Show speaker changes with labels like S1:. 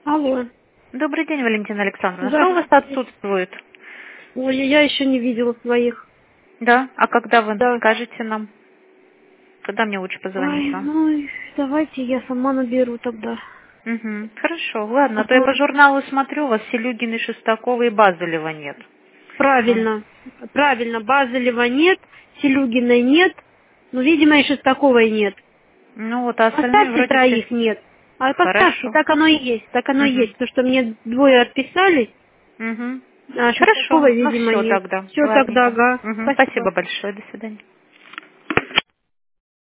S1: Алло.
S2: Добрый день, Валентина Александровна. Что у вас
S1: Здравствуйте.
S2: отсутствует?
S1: Ой, я еще не видела своих.
S2: Да? А когда вы
S1: Да.
S2: скажете нам? Когда мне лучше позвонить
S1: Ой,
S2: вам?
S1: ну, давайте я сама наберу тогда.
S2: Угу. Хорошо, ладно.
S1: А
S2: А то я
S1: то
S2: по журналу смотрю, у вас Селюгина, Шестакова и Базелева нет. Ну,
S1: правильно. Правильно. Базелева нет, Селюгиной нет. Ну, видимо, и Шестаковой нет.
S2: ну вот, а остальные
S1: Поставьте
S2: вроде все...
S1: троих нет. А поставьте,
S2: Хорошо.
S1: так оно и есть. Так оно и
S2: Угу.
S1: есть. Потому что мне двое отписали,
S2: Угу.
S1: а
S2: Хорошо.
S1: Шестаковой,
S2: Ну
S1: видимо,
S2: все
S1: нет.
S2: тогда.
S1: Все тогда,
S2: Ладненько.
S1: ага.
S2: Угу.
S1: Спасибо.
S2: Спасибо большое. До свидания.